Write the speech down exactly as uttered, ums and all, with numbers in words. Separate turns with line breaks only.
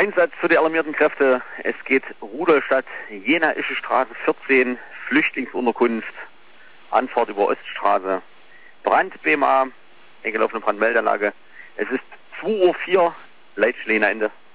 Einsatz für die alarmierten Kräfte. Es geht Rudolstadt, Jena-Ische Straße vierzehn, Flüchtlingsunterkunft, Anfahrt über Oststraße, Brand B M A, eingelaufene Brandmeldeanlage. Es ist zwei Uhr vier, Leitstelle Ende.